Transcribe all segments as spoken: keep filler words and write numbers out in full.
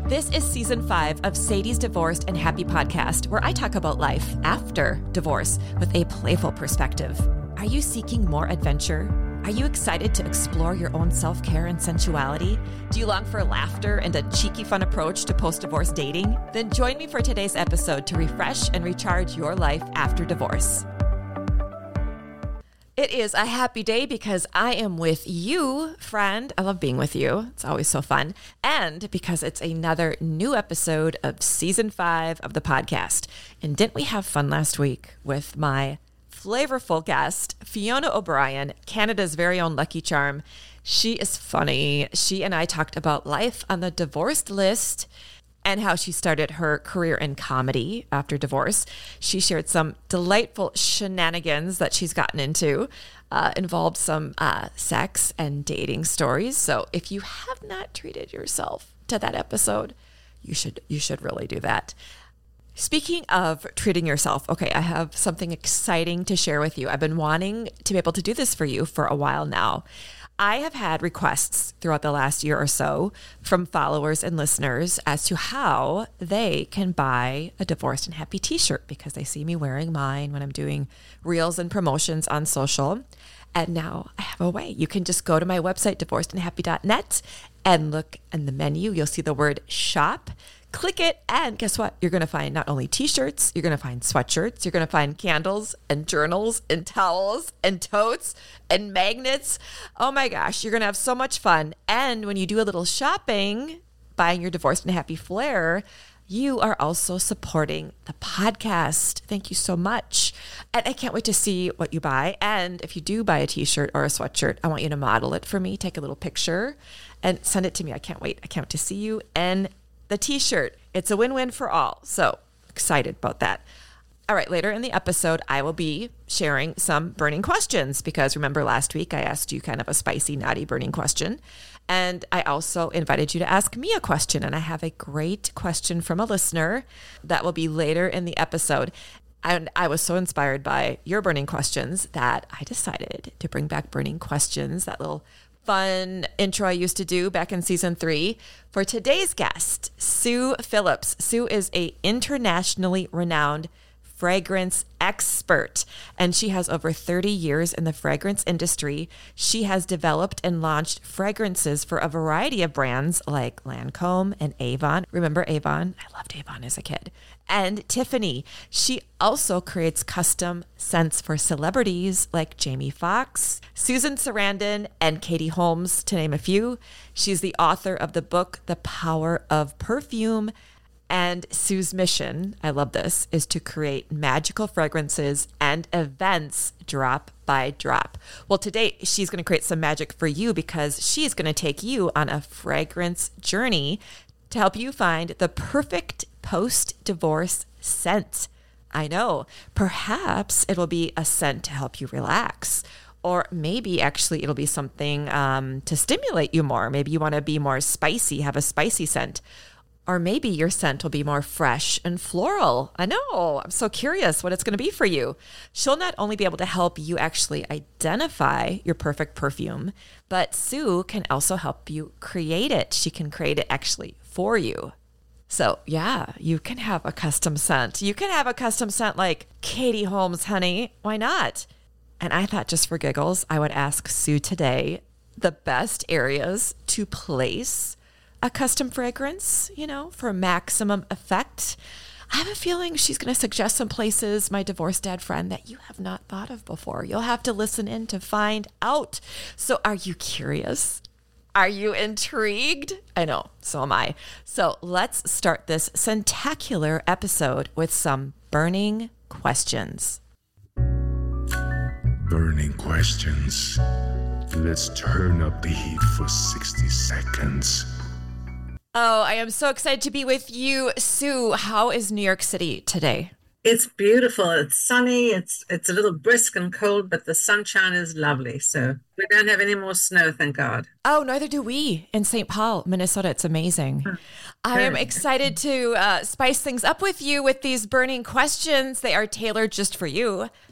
This is season five of Sadie's Divorced and Happy podcast, where I talk about life after divorce with a playful perspective. Are you seeking more adventure? Are you excited to explore your own self-care and sensuality? Do you long for laughter and a cheeky, fun approach to post-divorce dating? Then join me for today's episode to refresh and recharge your life after divorce. It is a happy day because I am with you, friend. I love being with you. It's always so fun. And because it's another new episode of season five of the podcast. And didn't we have fun last week with my flavorful guest, Fiona O'Brien, Canada's very own Lucky Charm. She is funny. She and I talked about life on the divorced list and how she started her career in comedy after divorce. She shared some delightful shenanigans that she's gotten into, uh, involved some uh, sex and dating stories. So if you have not treated yourself to that episode, you should you should really do that. Speaking of treating yourself, okay, I have something exciting to share with you. I've been wanting to be able to do this for you for a while now. I have had requests throughout the last year or so from followers and listeners as to how they can buy a Divorced and Happy t-shirt because they see me wearing mine when I'm doing reels and promotions on social. And now I have a way. You can just go to my website, divorced and happy dot net, and look in the menu. You'll see the word shop. Click it, and guess what? You're going to find not only t-shirts, you're going to find sweatshirts, you're going to find candles and journals and towels and totes and magnets. Oh my gosh, you're going to have so much fun. And when you do a little shopping, buying your Divorced and Happy flair, you are also supporting the podcast. Thank you so much. And I can't wait to see what you buy. And if you do buy a t-shirt or a sweatshirt, I want you to model it for me, take a little picture and send it to me. I can't wait. I can't wait to see you and the t-shirt. It's a win-win for all. So excited about that. All right, later in the episode, I will be sharing some burning questions because remember last week I asked you kind of a spicy, naughty burning question. And I also invited you to ask me a question. And I have a great question from a listener that will be later in the episode. And I was so inspired by your burning questions that I decided to bring back burning questions, that little fun intro I used to do back in season three. For today's guest, Sue Phillips. Sue is a internationally renowned fragrance expert, and she has over thirty years in the fragrance industry. She has developed and launched fragrances for a variety of brands like Lancome and Avon. Remember Avon? I loved Avon as a kid. And Tiffany. She also creates custom scents for celebrities like Jamie Foxx, Susan Sarandon, and Katie Holmes, to name a few. She's the author of the book, The Power of Perfume. And Sue's mission, I love this, is to create magical fragrances and events drop by drop. Well, today she's going to create some magic for you because she's going to take you on a fragrance journey to help you find the perfect post-divorce scent. I know, perhaps it'll be a scent to help you relax. Or maybe actually it'll be something um, to stimulate you more. Maybe you want to be more spicy, have a spicy scent. Or maybe your scent will be more fresh and floral. I know. I'm so curious what it's going to be for you. She'll not only be able to help you actually identify your perfect perfume, but Sue can also help you create it. She can create it actually for you. So yeah, you can have a custom scent. You can have a custom scent like Katie Holmes, honey. Why not? And I thought just for giggles, I would ask Sue today the best areas to place a custom fragrance, you know, for maximum effect. I have a feeling she's going to suggest some places, my divorced dad friend, that you have not thought of before. You'll have to listen in to find out. So are you curious? Are you intrigued? I know, so am I. So let's start this scentacular episode with some burning questions. Burning questions. Let's turn up the heat for sixty seconds. Oh, I am so excited to be with you, Sue. How is New York City today? It's beautiful. It's sunny. It's it's a little brisk and cold, but the sunshine is lovely. So we don't have any more snow, thank God. Oh, neither do we in Saint Paul, Minnesota. It's amazing. Huh. I am excited to uh, spice things up with you with these burning questions. They are tailored just for you.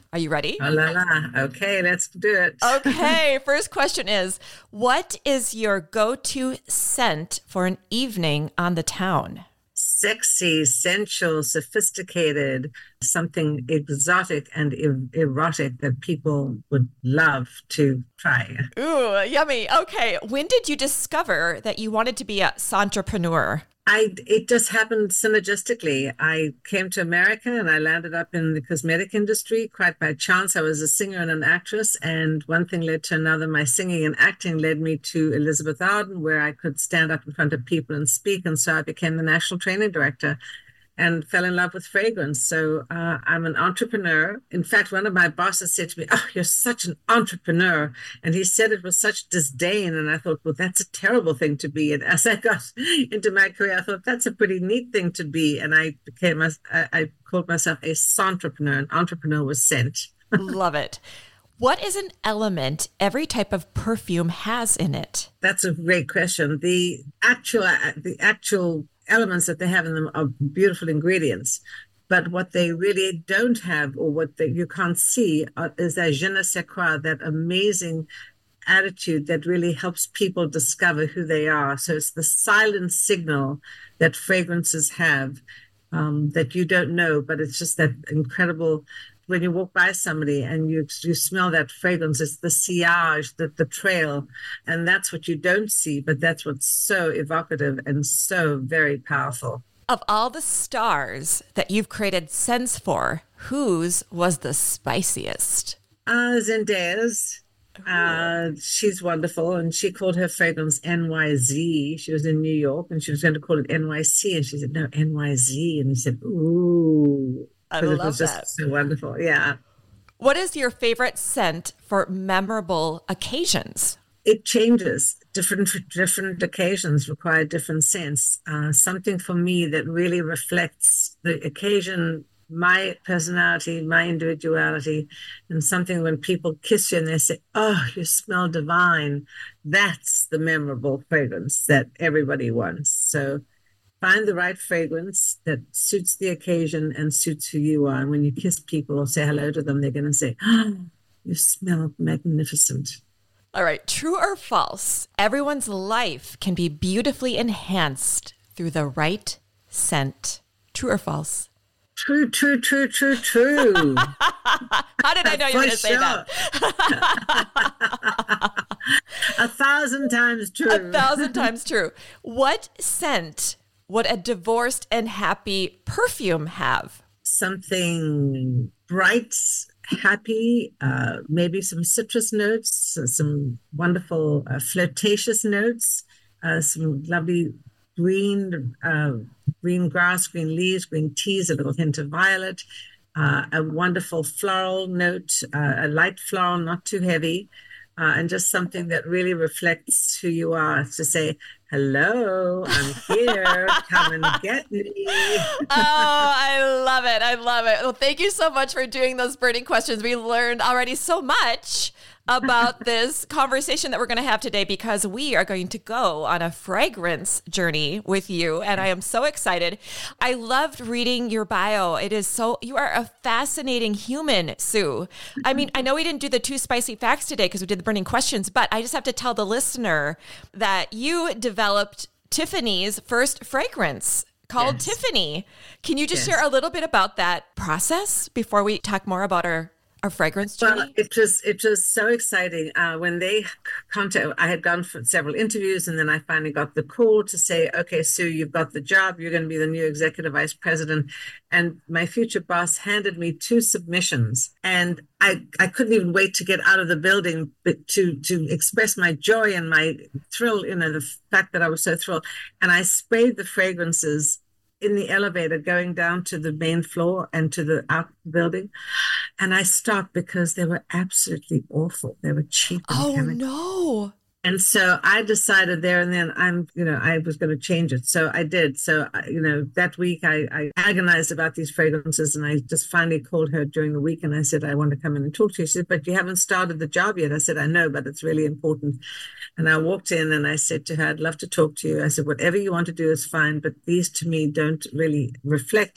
Are you ready? Oh la la. Okay, let's do it. Okay, first question is, what is your go-to scent for an evening on the town? Sexy, sensual, sophisticated, something exotic and er- erotic that people would love to try. Ooh, yummy. Okay, when did you discover that you wanted to be a entrepreneur? I, it just happened synergistically. I came to America and I landed up in the cosmetic industry quite by chance. I was a singer and an actress, and one thing led to another. My singing and acting led me to Elizabeth Arden, where I could stand up in front of people and speak. And so I became the national training director and fell in love with fragrance. So uh, I'm an entrepreneur. In fact, one of my bosses said to me, "Oh, you're such an entrepreneur." And he said it with such disdain. And I thought, well, that's a terrible thing to be. And as I got into my career, I thought that's a pretty neat thing to be. And I became, a, I, I called myself a entrepreneur. An entrepreneur was scent. Love it. What is an element every type of perfume has in it? That's a great question. The actual, the actual elements that they have in them are beautiful ingredients, but what they really don't have, or what they, you can't see, uh, is that je ne sais quoi, that amazing attitude that really helps people discover who they are. So it's the silent signal that fragrances have, um, that you don't know, but it's just that incredible. When you walk by somebody and you you smell that fragrance, it's the sillage, the, the trail. And that's what you don't see, but that's what's so evocative and so very powerful. Of all the stars that you've created scents for, whose was the spiciest? Uh, Zendaya's. Uh, she's wonderful. And she called her fragrance N Y Z. She was in New York and she was going to call it N Y C. And she said, no, N Y Z. And he said, ooh. I Because love it was just that. so wonderful. Yeah. What is your favorite scent for memorable occasions? It changes. Different different occasions require different scents. Uh, something for me that really reflects the occasion, my personality, my individuality, and something when people kiss you and they say, "Oh, you smell divine." That's the memorable fragrance that everybody wants. So find the right fragrance that suits the occasion and suits who you are. And when you kiss people or say hello to them, they're going to say, "Oh, you smell magnificent." All right, true or false? Everyone's life can be beautifully enhanced through the right scent. True or false? True, true, true, true, true. How did I know you were going to say that? A thousand times true. A thousand times true. What scent would a divorced and happy perfume have? Something bright, happy, uh, maybe some citrus notes, some wonderful uh, flirtatious notes, uh, some lovely green, uh, green grass, green leaves, green teas, a little hint of violet, uh, a wonderful floral note, uh, a light floral, not too heavy, uh, and just something that really reflects who you are. To say, "Hello, I'm here. Come and get me." Oh, I love it. I love it. Well, thank you so much for doing those burning questions. We learned already so much about this conversation that we're going to have today, because we are going to go on a fragrance journey with you. And I am so excited. I loved reading your bio. It is so, you are a fascinating human, Sue. I mean, I know we didn't do the two spicy facts today because we did the burning questions, but I just have to tell the listener that you developed Tiffany's first fragrance called Yes. Tiffany. Can you just Yes. share a little bit about that process before we talk more about our our fragrance journey? Well, it was it was so exciting uh, when they contacted. I had gone for several interviews, and then I finally got the call to say, "Okay, Sue, you've got the job. You're going to be the new executive vice president." And my future boss handed me two submissions, and I I couldn't even wait to get out of the building, but to to express my joy and my thrill, you know, the fact that I was so thrilled. And I sprayed the fragrances in the elevator going down to the main floor and to the out building. And I stopped because they were absolutely awful. They were cheap. And Oh, chemical. no. And so I decided there and then I'm, you know, I was going to change it. So I did. So, I- you know, that week I, I agonized about these fragrances, and I just finally called her during the week and I said, "I want to come in and talk to you." She said, "But you haven't started the job yet." I said, "I know, but it's really important." And I walked in and I said to her, "I'd love to talk to you." I said, "Whatever you want to do is fine, but these to me don't really reflect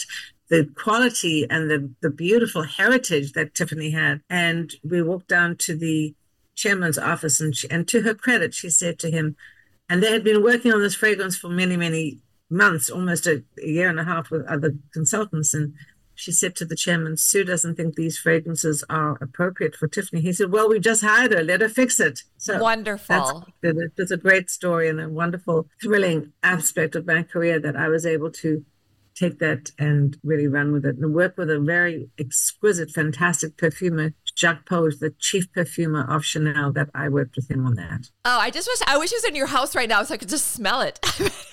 the quality and the, the beautiful heritage that Tiffany had. And we walked down to the chairman's office, and, she, and to her credit, she said to him, and they had been working on this fragrance for many, many months, almost a, a year and a half with other consultants. And she said to the chairman, Sue doesn't think these fragrances are appropriate for Tiffany. He said, well, we just hired her. Let her fix it. So wonderful. It was a great story and a wonderful, thrilling aspect of my career that I was able to take that and really run with it and work with a very exquisite, fantastic perfumer, Jacques Pau, the chief perfumer of Chanel, that I worked with him on that. Oh, I just wish, I wish he was in your house right now so I could just smell it.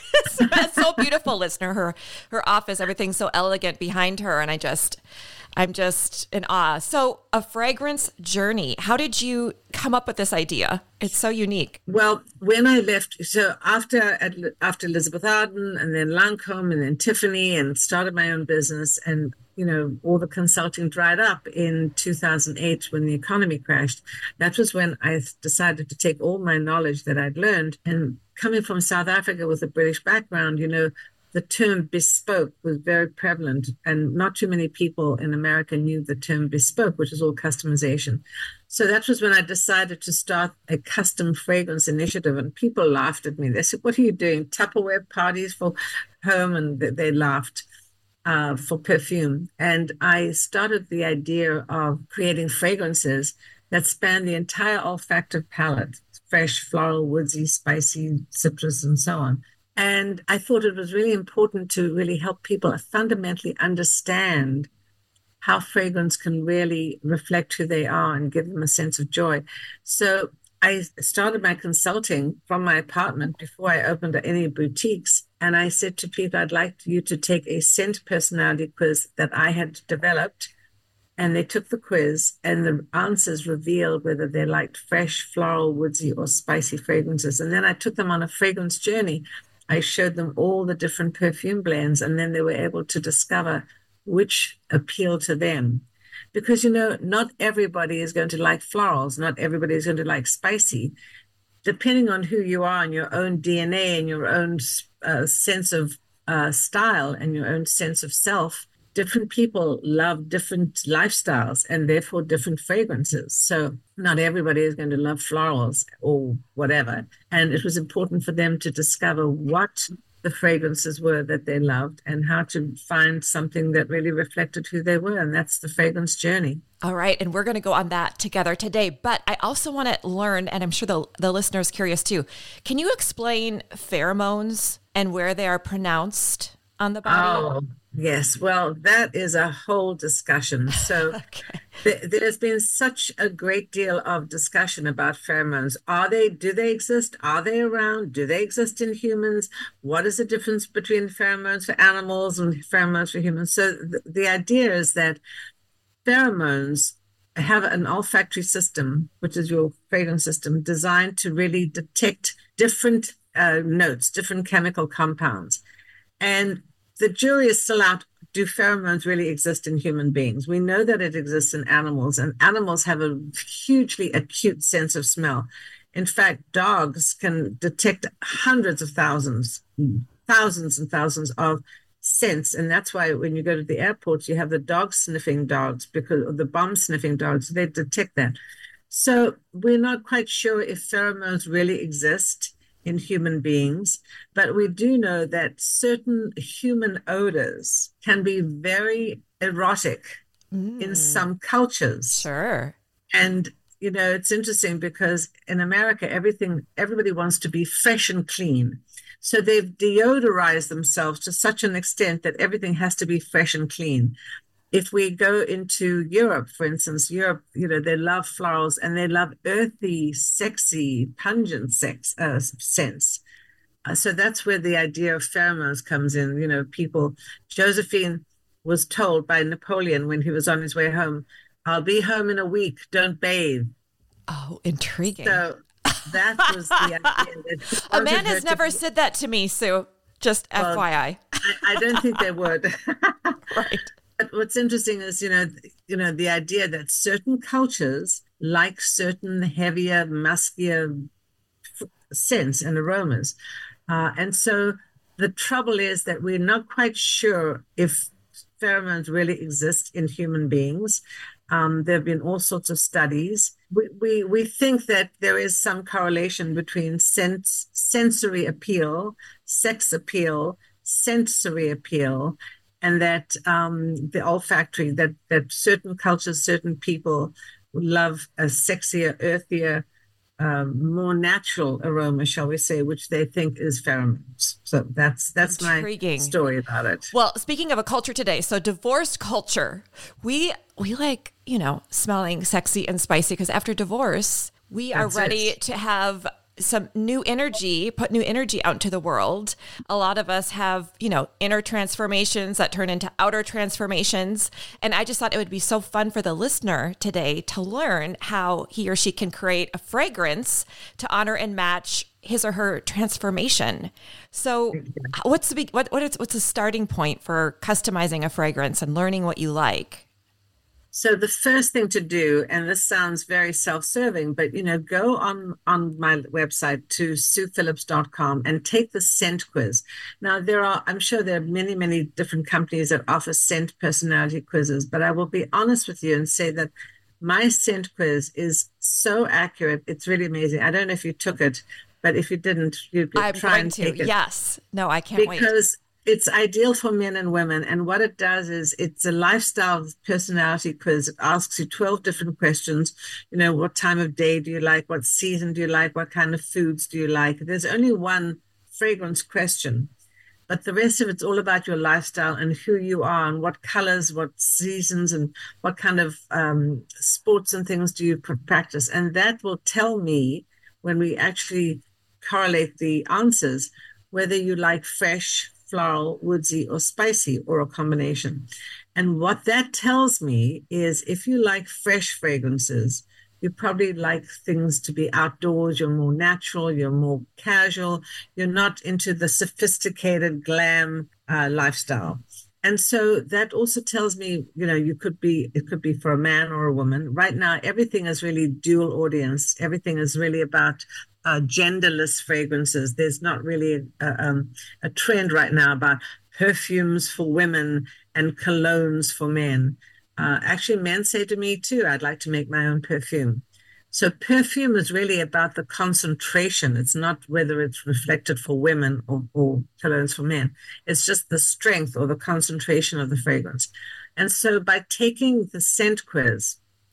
It's so beautiful, listener. Her, her office, everything's so elegant behind her. And I just, I'm just in awe. So a fragrance journey. How did you come up with this idea? It's so unique. Well, when I left, so after after Elizabeth Arden and then Lancôme and then Tiffany, and started my own business, and you know, all the consulting dried up in two thousand eight when the economy crashed. That was when I decided to take all my knowledge that I'd learned, and coming from South Africa with a British background, you know, the term bespoke was very prevalent, and not too many people in America knew the term bespoke, which is all customization. So that was when I decided to start a custom fragrance initiative, and people laughed at me. They said, what are you doing? Tupperware parties for home? And they laughed. Uh, for perfume. And I started the idea of creating fragrances that span the entire olfactive palette, fresh, floral, woodsy, spicy, citrus, and so on. And I thought it was really important to really help people fundamentally understand how fragrance can really reflect who they are and give them a sense of joy. So I started my consulting from my apartment before I opened any boutiques. And I said to people, I'd like you to take a scent personality quiz that I had developed. And they took the quiz, and the answers revealed whether they liked fresh, floral, woodsy, or spicy fragrances. And then I took them on a fragrance journey. I showed them all the different perfume blends, and then they were able to discover which appealed to them. Because, you know, not everybody is going to like florals. Not everybody is going to like spicy. Depending on who you are and your own D N A and your own uh, sense of uh, style and your own sense of self, different people love different lifestyles and therefore different fragrances. So not everybody is going to love florals or whatever. And it was important for them to discover what the fragrances were that they loved and how to find something that really reflected who they were. And that's the fragrance journey. All right. And we're going to go on that together today. But I also want to learn, and I'm sure the, the listeners curious too, can you explain pheromones and where they are pronounced on the body? Oh, yes. Well, that is a whole discussion. So okay. th- there's been such a great deal of discussion about pheromones. Are they, do they exist? Are they around? Do they exist in humans? What is the difference between pheromones for animals and pheromones for humans? So th- the idea is that pheromones have an olfactory system, which is your fragrance system, designed to really detect different uh, notes, different chemical compounds. And the jury is still out. Do pheromones really exist in human beings? We know that it exists in animals, and animals have a hugely acute sense of smell. In fact, dogs can detect hundreds of thousands, thousands and thousands of scents. And that's why when you go to the airports, you have the dog sniffing dogs, because of the bomb sniffing dogs, they detect that. So we're not quite sure if pheromones really exist in human beings, but we do know that certain human odors can be very erotic mm. in some cultures. Sure. And, you know, it's interesting because in America, everything, everybody wants to be fresh and clean. So they've deodorized themselves to such an extent that everything has to be fresh and clean. If we go into Europe, for instance, Europe, you know, they love florals and they love earthy, sexy, pungent sex, uh, scents. Uh, so that's where the idea of pheromones comes in. You know, people, Josephine was told by Napoleon when he was on his way home, I'll be home in a week, don't bathe. Oh, intriguing. So that was the idea. That a man has never said that to me, Sue, just well, F Y I. I. I don't think they would. Right. But what's interesting is, you know, you know, the idea that certain cultures like certain heavier, muskier scents and aromas. Uh, and so the trouble is that we're not quite sure if pheromones really exist in human beings. Um, there have been all sorts of studies. We, we, we think that there is some correlation between sense, sensory appeal, sex appeal, sensory appeal, and that um, the olfactory, that, that certain cultures, certain people love a sexier, earthier, um, more natural aroma, shall we say, which they think is pheromones. So that's that's Intriguing. My story about it. Well, speaking of a culture today, so divorced culture, we we like, you know, smelling sexy and spicy because after divorce, we that's are ready it. to have some new energy, put new energy out into the world. A lot of us have, you know, inner transformations that turn into outer transformations. And I just thought it would be so fun for the listener today to learn how he or she can create a fragrance to honor and match his or her transformation. So what's the, what, what is, what's the starting point for customizing a fragrance and learning what you like? So the first thing to do, and this sounds very self-serving, but, you know, go on, on my website to sue phillips dot com and take the scent quiz. Now, there are, I'm sure there are many, many different companies that offer scent personality quizzes, but I will be honest with you and say that my scent quiz is so accurate. It's really amazing. I don't know if you took it, but if you didn't, you could I'm try and to. take it. Yes. No, I can't because wait. Because it's ideal for men and women. And what it does is it's a lifestyle personality quiz. It asks you twelve different questions. You know, what time of day do you like? What season do you like? What kind of foods do you like? There's only one fragrance question, but the rest of it's all about your lifestyle and who you are and what colors, what seasons, and what kind of um, sports and things do you practice. And that will tell me, when we actually correlate the answers, whether you like fresh, floral, woodsy, or spicy, or a combination. And what that tells me is if you like fresh fragrances, you probably like things to be outdoors, you're more natural, you're more casual, you're not into the sophisticated glam uh, lifestyle. And so that also tells me, you know, you could be, it could be for a man or a woman. Right now, everything is really dual audience. Everything is really about uh, genderless fragrances. There's not really a, um, a trend right now about perfumes for women and colognes for men. Uh, actually, men say to me too, I'd like to make my own perfume. So perfume is really about the concentration. It's not whether it's reflected for women or, or colognes for men. It's just the strength or the concentration of the fragrance. And so by taking the scent quiz,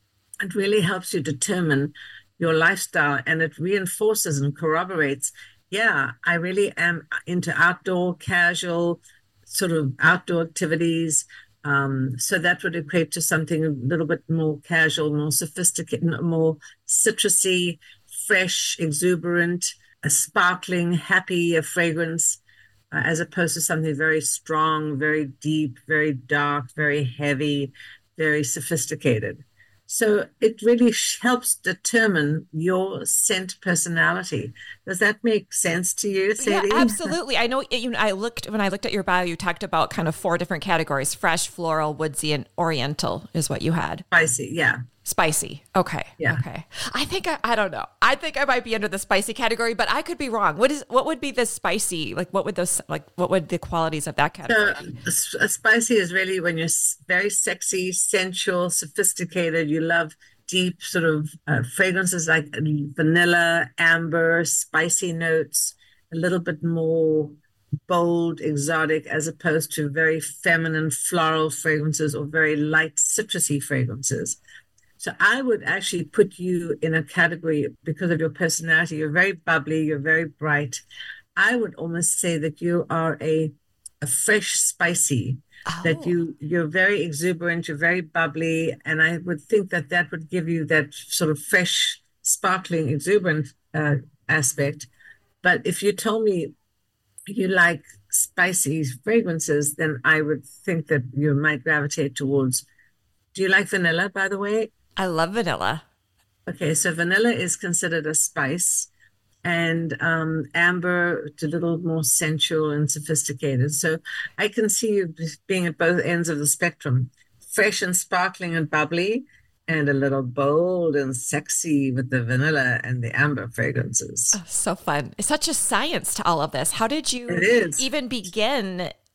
it really helps you determine your lifestyle, and it reinforces and corroborates, yeah, I really am into outdoor, casual, sort of outdoor activities. Um, so that would equate to something a little bit more casual, more sophisticated, more citrusy, fresh, exuberant, a sparkling, happy a fragrance, uh, as opposed to something very strong, very deep, very dark, very heavy, very sophisticated. So it really helps determine your scent personality. Does that make sense to you, Sadie? Yeah, absolutely. I know, you know, I looked, when I looked at your bio, you talked about kind of four different categories: fresh, floral, woodsy, and oriental is what you had. Spicy, yeah. Spicy. Okay. Yeah. Okay. I think I, I don't know. I think I might be under the spicy category, but I could be wrong. What is what would be the spicy? Like what would those like what would the qualities of that category be? So a spicy is really when you're very sexy, sensual, sophisticated. You love deep sort of uh, fragrances like vanilla, amber, spicy notes, a little bit more bold, exotic, as opposed to very feminine floral fragrances or very light citrusy fragrances. So I would actually put you in a category because of your personality. You're very bubbly. You're very bright. I would almost say that you are a, a fresh spicy, oh. that you, you're very exuberant. You're very bubbly. And I would think that that would give you that sort of fresh, sparkling, exuberant uh, aspect. But if you told me you like spicy fragrances, then I would think that you might gravitate towards. Do you like vanilla, by the way? I love vanilla. Okay, so vanilla is considered a spice, and um, amber is a little more sensual and sophisticated. So I can see you being at both ends of the spectrum, fresh and sparkling and bubbly, and a little bold and sexy with the vanilla and the amber fragrances. Oh, so fun. It's such a science to all of this. How did you it is. even begin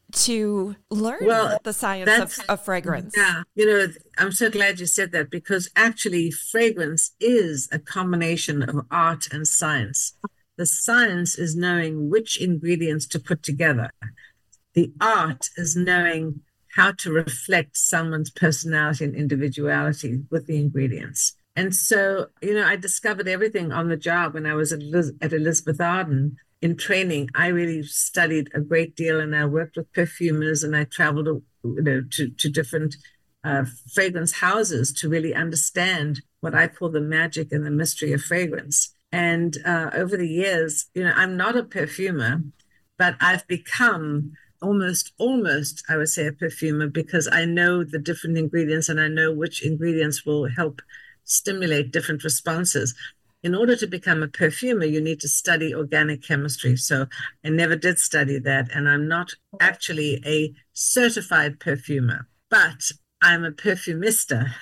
to learn Well, the science that's, of, of fragrance? yeah, you know, I'm so glad you said that, because actually fragrance is a combination of art and science. The science is knowing which ingredients to put together. The art is knowing how to reflect someone's personality and individuality with the ingredients. And so, you know, I discovered everything on the job when I was at, Liz- at Elizabeth Arden. In training, I really studied a great deal, and I worked with perfumers, and I traveled, you know, to, to different uh, fragrance houses to really understand what I call the magic and the mystery of fragrance. And uh, over the years, you know, I'm not a perfumer, but I've become almost, almost, I would say, a perfumer, because I know the different ingredients and I know which ingredients will help stimulate different responses. In order to become a perfumer, you need to study organic chemistry. So I never did study that. And I'm not actually a certified perfumer, but I'm a perfumista.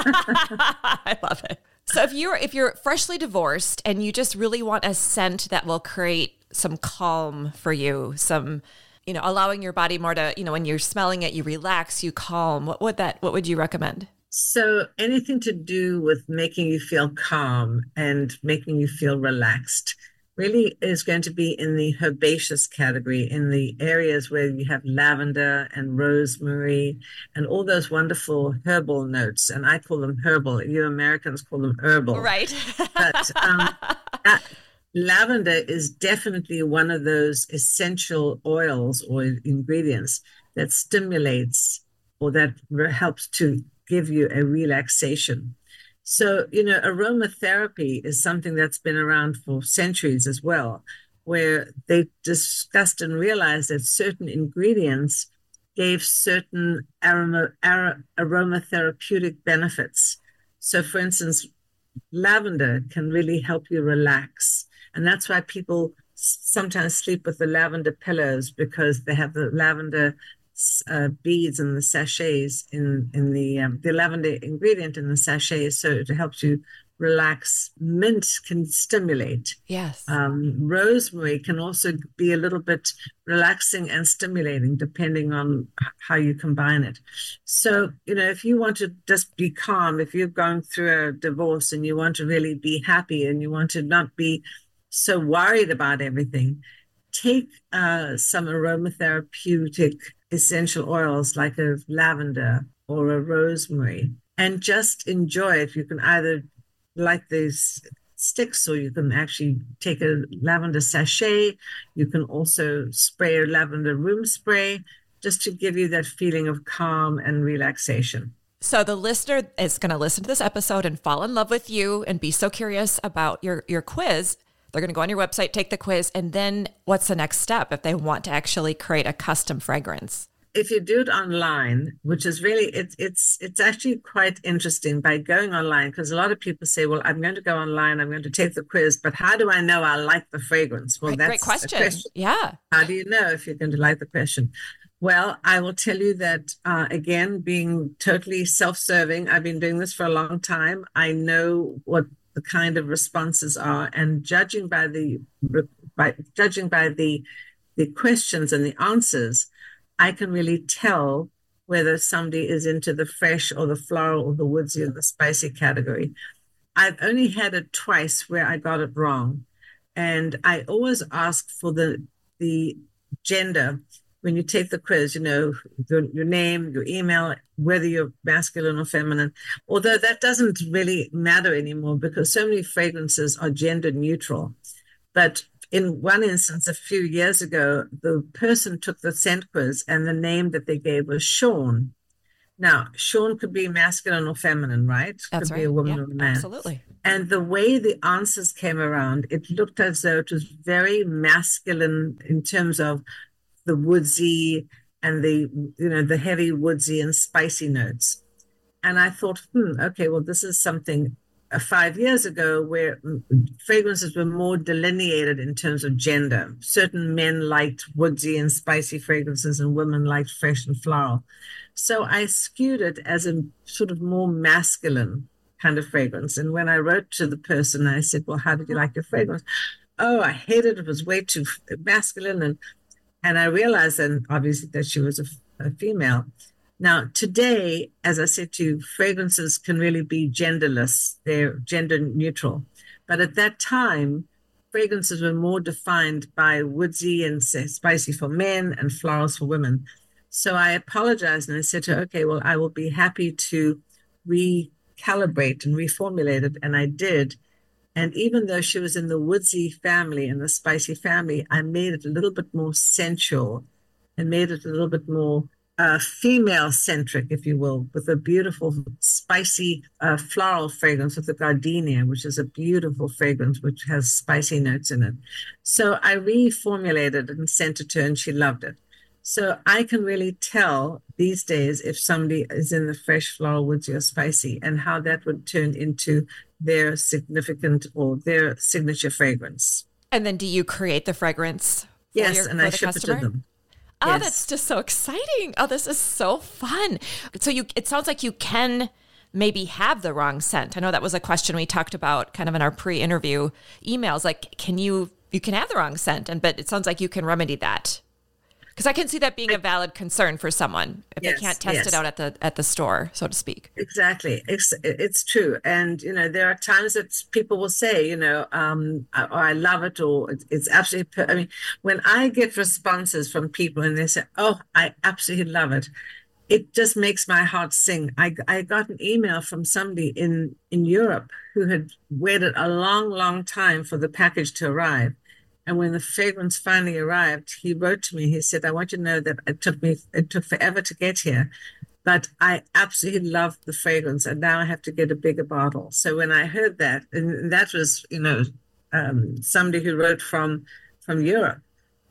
I love it. So if you're if you're freshly divorced and you just really want a scent that will create some calm for you, some, you know, allowing your body more to, you know, when you're smelling it, you relax, you calm, what would that, what would you recommend? So anything to do with making you feel calm and making you feel relaxed really is going to be in the herbaceous category, in the areas where you have lavender and rosemary and all those wonderful herbal notes. And I call them herbal. You Americans call them herbal. Right. But um, uh, lavender is definitely one of those essential oils or ingredients that stimulates or that helps to give you a relaxation. So, you know, aromatherapy is something that's been around for centuries as well, where they discussed and realized that certain ingredients gave certain aroma, ar- aromatherapeutic benefits. So, for instance, lavender can really help you relax. And that's why people sometimes sleep with the lavender pillows, because they have the lavender Uh, beads in the sachets, in in the um, the lavender ingredient in the sachets, so it helps you relax. Mint can stimulate. Yes. Um, rosemary can also be a little bit relaxing and stimulating, depending on how you combine it. So, you know, if you want to just be calm, if you're going through a divorce and you want to really be happy and you want to not be so worried about everything, take uh, some aromatherapeutic essential oils like a lavender or a rosemary and just enjoy it. You can either light these sticks, or you can actually take a lavender sachet. You can also spray a lavender room spray just to give you that feeling of calm and relaxation. So the listener is going to listen to this episode and fall in love with you and be so curious about your, your quiz. They're going to go on your website, take the quiz, and then what's the next step if they want to actually create a custom fragrance? If you do it online, which is really, it's it's it's actually quite interesting by going online, because a lot of people say, well, I'm going to go online, I'm going to take the quiz, but how do I know I like the fragrance? Well, Great, that's great question. a question. Yeah. How do you know if you're going to like the question? Well, I will tell you that, uh, again, being totally self-serving, I've been doing this for a long time. I know what the kind of responses are, and judging by the by judging by the the questions and the answers, I can really tell whether somebody is into the fresh or the floral or the woodsy or the spicy category. I've only had it twice where I got it wrong, and I always ask for the the gender. When you take the quiz, you know, your, your name, your email, whether you're masculine or feminine, although that doesn't really matter anymore because so many fragrances are gender neutral. But in one instance, a few years ago, the person took the scent quiz and the name that they gave was Sean. Now, Sean could be masculine or feminine, right? That's could right. be a woman Yeah, or a man. absolutely. And the way the answers came around, it looked as though it was very masculine in terms of the woodsy and the, you know, the heavy woodsy and spicy notes. And I thought, hmm, okay, well, this is something uh, five years ago where fragrances were more delineated in terms of gender. Certain men liked woodsy and spicy fragrances and women liked fresh and floral. So I skewed it as a sort of more masculine kind of fragrance. And when I wrote to the person, I said, well, how did you like your fragrance? Oh, I hated it. It was way too masculine. And And I realized then, obviously, that she was a, a female. Now, today, as I said to you, fragrances can really be genderless. They're gender neutral. But at that time, fragrances were more defined by woodsy and spicy for men and florals for women. So I apologized and I said to her, okay, well, I will be happy to recalibrate and reformulate it. And I did. And even though she was in the woodsy family and the spicy family, I made it a little bit more sensual and made it a little bit more uh, female-centric, if you will, with a beautiful, spicy uh, floral fragrance with the gardenia, which is a beautiful fragrance which has spicy notes in it. So I reformulated it and sent it to her, and she loved it. So I can really tell these days if somebody is in the fresh floral, woodsy, or spicy, and how that would turn into their significant or their signature fragrance. And then do you create the fragrance? For yes, your, and for I the ship customer? it to them. Oh, Yes. that's just so exciting. Oh, this is so fun. So you, it sounds like you can maybe have the wrong scent. I know that was a question we talked about kind of in our pre-interview emails. Like, can you, you can have the wrong scent, and but it sounds like you can remedy that. Because I can see that being a valid concern for someone if Yes, they can't test yes. it out at the at the store, so to speak. Exactly. It's, it's true. And, you know, there are times that people will say, you know, um, or I love it, or it's, it's absolutely, per-. I mean, when I get responses from people and they say, oh, I absolutely love it, it just makes my heart sing. I, I got an email from somebody in, in Europe who had waited a long, long time for the package to arrive. And when the fragrance finally arrived, he wrote to me, he said, I want you to know that it took me, it took forever to get here, but I absolutely loved the fragrance, and now I have to get a bigger bottle. So when I heard that, and that was, you know, um, somebody who wrote from, from Europe.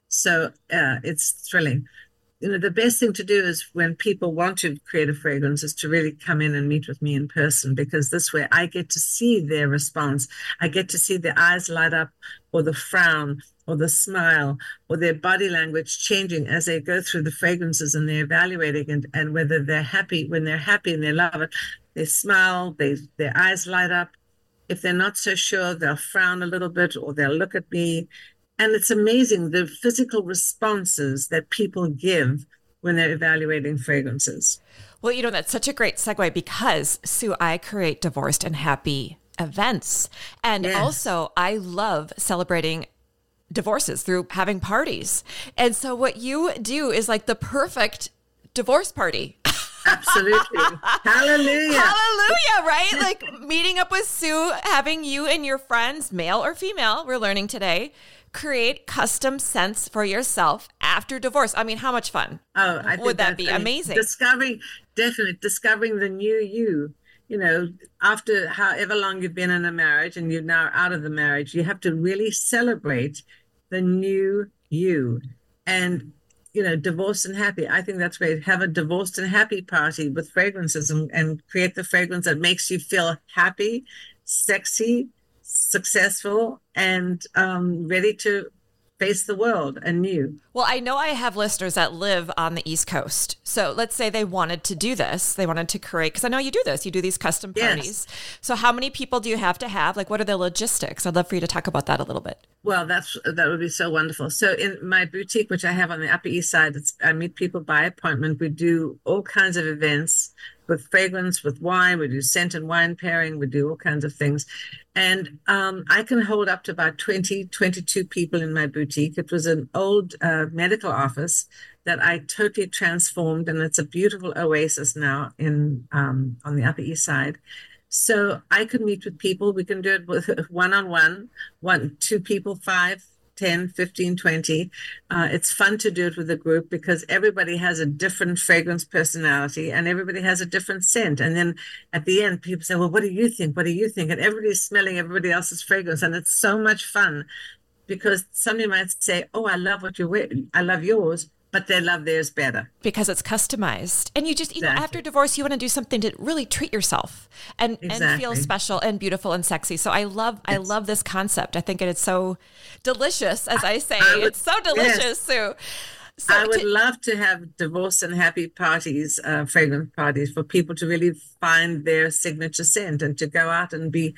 So uh, it's thrilling. You know, the best thing to do is when people want to create a fragrance is to really come in and meet with me in person, because this way I get to see their response. I get to see their eyes light up, or the frown, or the smile, or their body language changing as they go through the fragrances, and they're evaluating and, and whether they're happy. When they're happy and they love it, they smile, they, their eyes light up. If they're not so sure, they'll frown a little bit, or they'll look at me. And it's amazing the physical responses that people give when they're evaluating fragrances. Well, you know, that's such a great segue because, Sue, I create divorced and happy events. And Yes. also, I love celebrating divorces through having parties. And so what you do is like the perfect divorce party. Absolutely. Hallelujah. Hallelujah, right? Like meeting up with Sue, having you and your friends, male or female, we're learning today, create custom scents for yourself after divorce. I mean, how much fun Oh, I think would that that's- be? I mean, Amazing. Discovering, definitely discovering the new you. You know, after however long you've been in a marriage and you're now out of the marriage, you have to really celebrate the new you. And, you know, divorced and happy. I think that's great. Have a divorced and happy party with fragrances, and, and create the fragrance that makes you feel happy, sexy, successful, and um, ready to face the world anew. Well, I know I have listeners that live on the East Coast. So let's say they wanted to do this. They wanted to create, because I know you do this. You do these custom Yes. parties. So how many people do you have to have? Like, what are the logistics? I'd love for you to talk about that a little bit. Well, that's that would be so wonderful. So in my boutique, which I have on the Upper East Side, it's, I meet people by appointment. We do all kinds of events with fragrance, with wine. We do scent and wine pairing. We do all kinds of things. And um, I can hold up to about twenty, twenty-two people in my boutique. It was an old uh, medical office that I totally transformed, and it's a beautiful oasis now in um, on the Upper East Side. So I could meet with people. We can do it with one-on-one, one, two people, five, ten, fifteen, twenty. Uh, it's fun to do it with a group because everybody has a different fragrance personality and everybody has a different scent. And then at the end, people say, well, what do you think? What do you think? And everybody's smelling everybody else's fragrance. And it's so much fun because somebody might say, oh, I love what you're wearing. I love yours, but they love theirs better. Because it's customized. And you just, you know, Exactly. after divorce, you want to do something to really treat yourself and, and feel Exactly. special and beautiful and sexy. So I love, I It's- love this concept. I think it's so delicious, as I say. I would- It's so delicious, yes. Sue. So I would to- love to have divorce and happy parties, uh, fragrance parties for people to really find their signature scent and to go out and be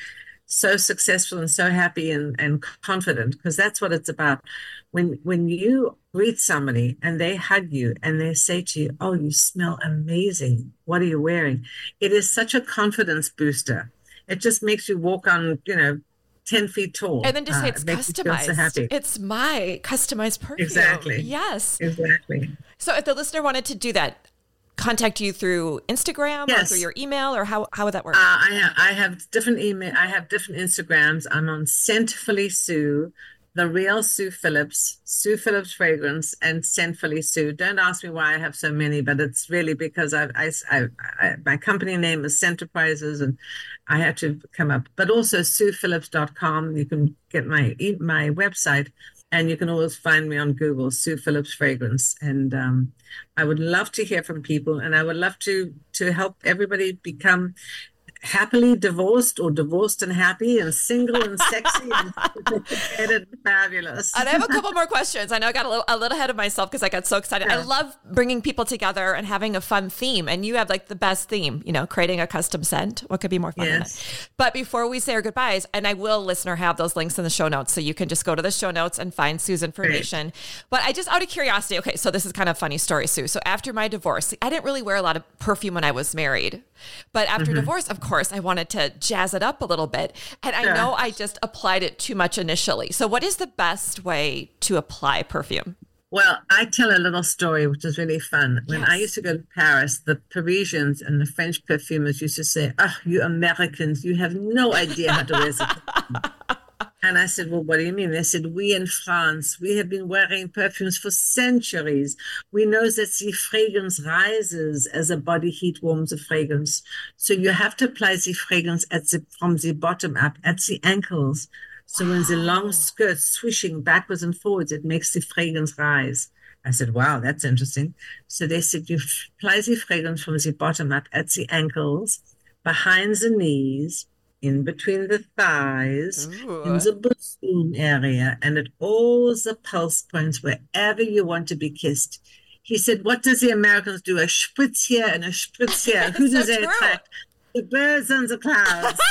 so successful and so happy and, and confident, because that's what it's about. When when you greet somebody and they hug you and they say to you, "Oh, you smell amazing. What are you wearing?" It is such a confidence booster. It just makes you walk on, you know, ten feet tall. And then just say Uh, it's it makes you feel so customized. happy. It's my customized perfume. Exactly. Yes. Exactly. So if the listener wanted to do that, contact you through Instagram or Yes. through your email, or how, how would that work? Uh, I have I have different email. I have different Instagrams. I'm on Scentfully Sue, the real Sue Phillips, Sue Phillips Fragrance, and Scentfully Sue. Don't ask me why I have so many, but it's really because I, I, I, I my company name is Centerprises, and I had to come up. But also sue phillips dot com. You can get my e- my website. And you can always find me on Google, Sue Phillips Fragrance. And um, I would love to hear from people, and I would love to to help everybody become happily divorced, or divorced and happy, and single and sexy and sophisticated and fabulous. And I have a couple more questions. I know I got a little, a little ahead of myself because I got so excited. Yeah. I love bringing people together and having a fun theme. And you have like the best theme, you know, creating a custom scent. What could be more fun than Yes. that? But before we say our goodbyes, and I will, listener, have those links in the show notes. So you can just go to the show notes and find Sue's information. But I just, out of curiosity, okay, so this is kind of a funny story, Sue. So after my divorce, I didn't really wear a lot of perfume when I was married. But after Mm-hmm. divorce, of course, I wanted to jazz it up a little bit. And I Sure. know I just applied it too much initially. So what is the best way to apply perfume? Well, I tell a little story, which is really fun. When I Yes. used to go to Paris, the Parisians and the French perfumers used to say, "Oh, you Americans, you have no idea how to wear the perfume." And I said, "Well, what do you mean?" They said, "We in France, we have been wearing perfumes for centuries. We know that the fragrance rises as a body heat warms a fragrance. So you have to apply the fragrance at the, from the bottom up, at the ankles. So when the long skirt swishing backwards and forwards, it makes the fragrance rise." I said, "Wow, that's interesting." So they said, "You apply the fragrance from the bottom up at the ankles, behind the knees, in between the thighs, Ooh. in the bosom area, and at all the pulse points wherever you want to be kissed." He said, "What does the Americans do? A spritz here and a spritz here. Who So does they true. attract? The birds and the clouds."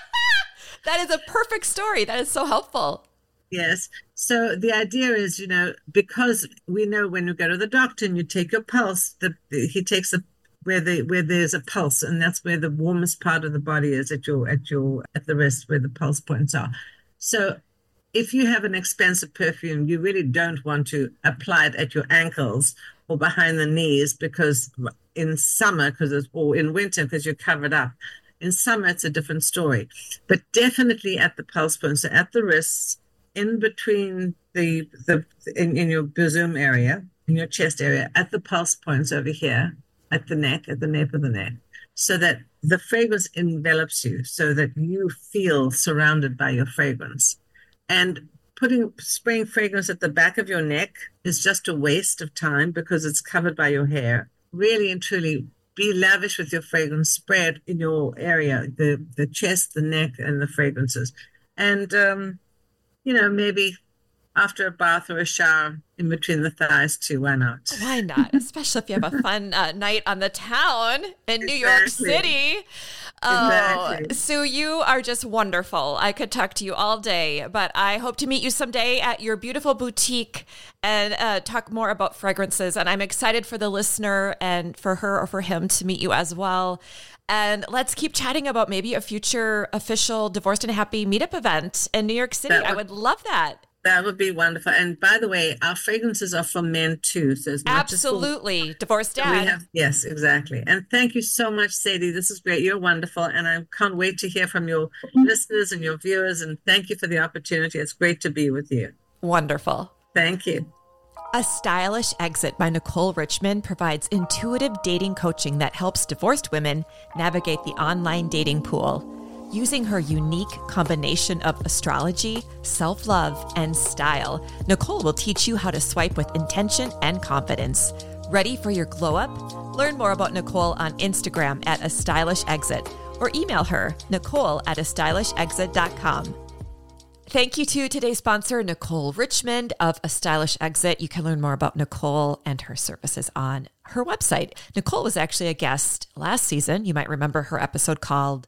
That is a perfect story. That is so helpful. Yes. So the idea is, you know, because we know when you go to the doctor and you take your pulse, that he takes the where the where there's a pulse, and that's where the warmest part of the body is, at your at your at the wrist where the pulse points are. So if you have an expensive perfume, you really don't want to apply it at your ankles or behind the knees, because in summer, because it's or in winter, because you're covered up. In summer, it's a different story, but definitely at the pulse points, so at the wrists, in between the the in, in your bosom area, in your chest area, at the pulse points over here, at the neck, at the nape of the neck, so that the fragrance envelops you, so that you feel surrounded by your fragrance. And putting spraying fragrance at the back of your neck is just a waste of time, because it's covered by your hair. Really and truly, be lavish with your fragrance. Spray it in your area, the the chest, the neck, and the fragrances. And um, you know, maybe after a bath or a shower, in between the thighs too. Why not? Why not? Especially if you have a fun uh, night on the town in New York Exactly. City. Oh, Exactly. Sue, you are just wonderful. I could talk to you all day, but I hope to meet you someday at your beautiful boutique and uh, talk more about fragrances. And I'm excited for the listener and for her or for him to meet you as well. And let's keep chatting about maybe a future official Divorced and Happy meetup event in New York City. That I would- would love that. That would be wonderful. And by the way, our fragrances are for men too. So it's not just for Absolutely. Divorced We dad. have, yes, exactly. And thank you so much, Sadie. This is great. You're wonderful. And I can't wait to hear from your listeners and your viewers. And thank you for the opportunity. It's great to be with you. Wonderful. Thank you. A Stylish Exit by Nicole Richmond provides intuitive dating coaching that helps divorced women navigate the online dating pool. Using her unique combination of astrology, self-love, and style, Nicole will teach you how to swipe with intention and confidence. Ready for your glow up? Learn more about Nicole on Instagram at A Stylish Exit or email her, Nicole at a stylish exit dot com. Thank you to today's sponsor, Nicole Richmond of A Stylish Exit. You can learn more about Nicole and her services on her website. Nicole was actually a guest last season. You might remember her episode called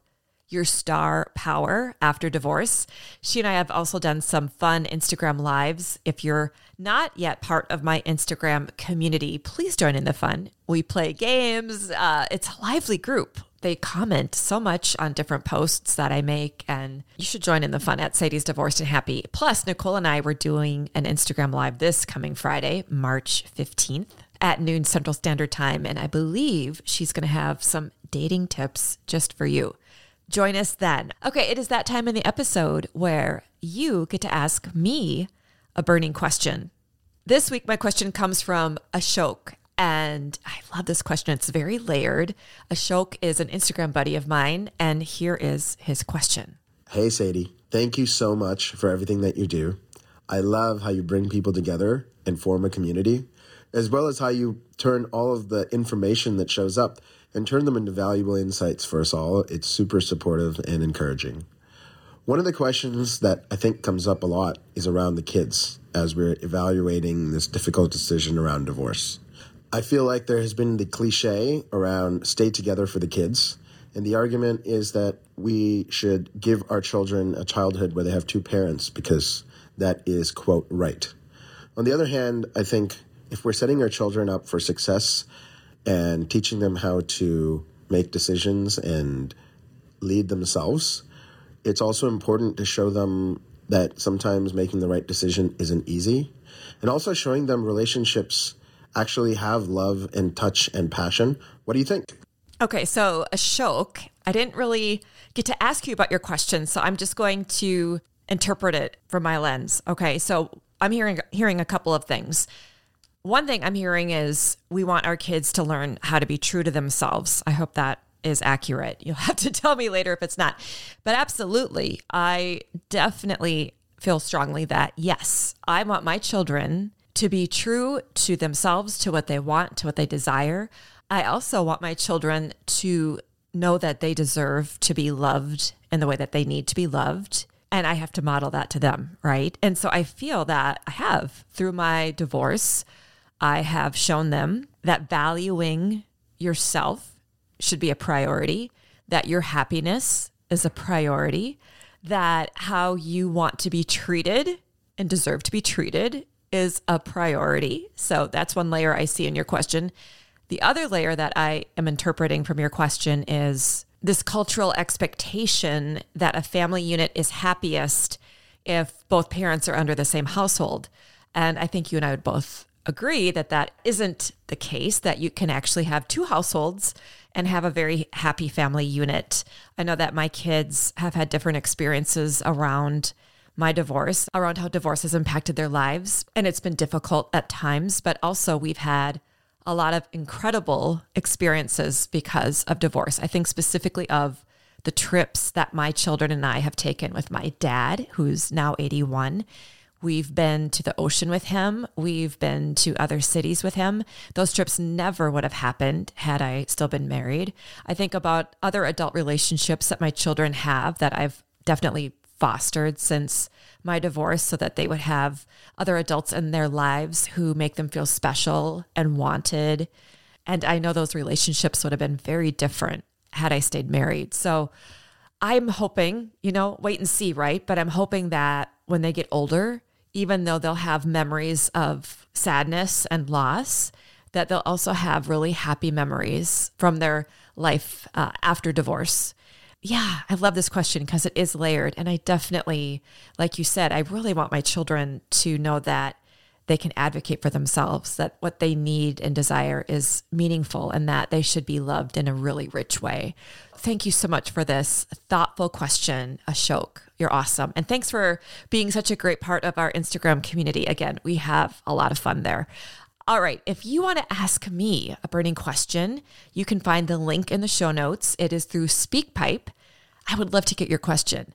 your star power after divorce. She and I have also done some fun Instagram lives. If you're not yet part of my Instagram community, please join in the fun. We play games. Uh, it's a lively group. They comment so much on different posts that I make, and you should join in the fun at Sadie's Divorced and Happy. Plus, Nicole and I were doing an Instagram live this coming Friday, March fifteenth at noon Central Standard Time, and I believe she's going to have some dating tips just for you. Join us then. Okay, it is that time in the episode where you get to ask me a burning question. This week, my question comes from Ashok, and I love this question. It's very layered. Ashok is an Instagram buddy of mine, and here is his question. Hey, Sadie. Thank you so much for everything that you do. I love how you bring people together and form a community, as well as how you turn all of the information that shows up and turn them into valuable insights for us all. It's super supportive and encouraging. One of the questions that I think comes up a lot is around the kids as we're evaluating this difficult decision around divorce. I feel like there has been the cliche around stay together for the kids. And the argument is that we should give our children a childhood where they have two parents because that is, quote, right. On the other hand, I think if we're setting our children up for success and teaching them how to make decisions and lead themselves, it's also important to show them that sometimes making the right decision isn't easy, and also showing them relationships actually have love and touch and passion. What do you think? Okay, so Ashok, I didn't really get to ask you about your question, so I'm just going to interpret it from my lens. Okay, so I'm hearing hearing a couple of things. One thing I'm hearing is we want our kids to learn how to be true to themselves. I hope that is accurate. You'll have to tell me later if it's not. But absolutely, I definitely feel strongly that, yes, I want my children to be true to themselves, to what they want, to what they desire. I also want my children to know that they deserve to be loved in the way that they need to be loved. And I have to model that to them, right? And so I feel that I have, through my divorce, I have shown them that valuing yourself should be a priority, that your happiness is a priority, that how you want to be treated and deserve to be treated is a priority. So that's one layer I see in your question. The other layer that I am interpreting from your question is this cultural expectation that a family unit is happiest if both parents are under the same household. And I think you and I would both agree that that isn't the case, that you can actually have two households and have a very happy family unit. I know that my kids have had different experiences around my divorce, around how divorce has impacted their lives. And it's been difficult at times, but also we've had a lot of incredible experiences because of divorce. I think specifically of the trips that my children and I have taken with my dad, who's now eighty-one. We've been to the ocean with him. We've been to other cities with him. Those trips never would have happened had I still been married. I think about other adult relationships that my children have that I've definitely fostered since my divorce so that they would have other adults in their lives who make them feel special and wanted. And I know those relationships would have been very different had I stayed married. So I'm hoping, you know, wait and see, right? But I'm hoping that when they get older, even though they'll have memories of sadness and loss, that they'll also have really happy memories from their life uh, after divorce. Yeah, I love this question because it is layered. And I definitely, like you said, I really want my children to know that they can advocate for themselves, that what they need and desire is meaningful and that they should be loved in a really rich way. Thank you so much for this thoughtful question, Ashok. You're awesome. And thanks for being such a great part of our Instagram community. Again, we have a lot of fun there. All right. If you want to ask me a burning question, you can find the link in the show notes. It is through SpeakPipe. I would love to get your question.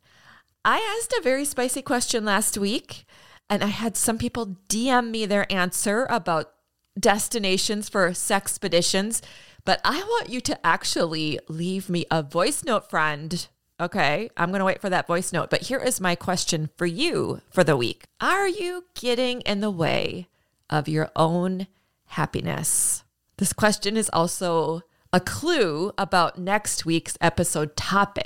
I asked a very spicy question last week, and I had some people D M me their answer about destinations for sexpeditions, but I want you to actually leave me a voice note, friend. Okay, I'm going to wait for that voice note. But here is my question for you for the week. Are you getting in the way of your own happiness? This question is also a clue about next week's episode topic.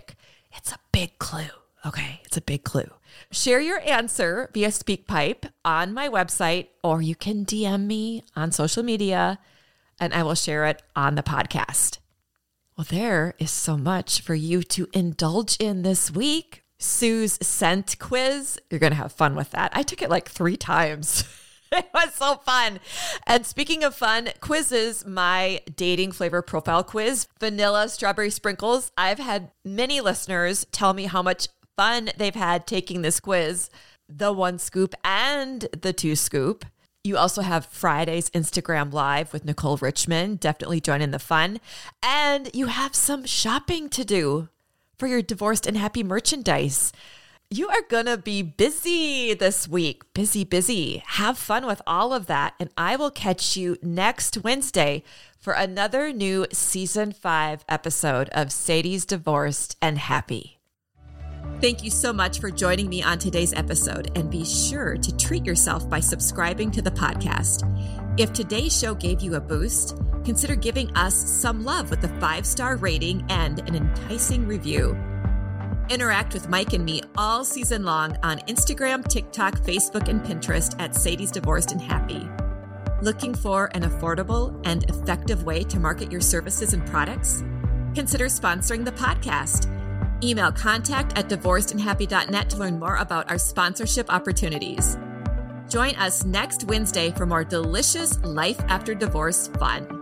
It's a big clue. Okay, it's a big clue. Share your answer via SpeakPipe on my website, or you can D M me on social media and I will share it on the podcast. Well, there is so much for you to indulge in this week. Sue's scent quiz. You're going to have fun with that. I took it like three times. It was so fun. And speaking of fun, quizzes, my dating flavor profile quiz, vanilla strawberry sprinkles. I've had many listeners tell me how much fun they've had taking this quiz, the one scoop and the two scoop. You also have Friday's Instagram Live with Nicole Richmond. Definitely join in the fun. And you have some shopping to do for your Divorced and Happy merchandise. You are going to be busy this week. Busy, busy. Have fun with all of that. And I will catch you next Wednesday for another new season five episode of Sadie's Divorced and Happy. Thank you so much for joining me on today's episode, and be sure to treat yourself by subscribing to the podcast. If today's show gave you a boost, consider giving us some love with a five-star rating and an enticing review. Interact with Mike and me all season long on Instagram, TikTok, Facebook, and Pinterest at Sadie's Divorced and Happy. Looking for an affordable and effective way to market your services and products? Consider sponsoring the podcast. Email contact at divorced and happy dot net to learn more about our sponsorship opportunities. Join us next Wednesday for more delicious life after divorce fun.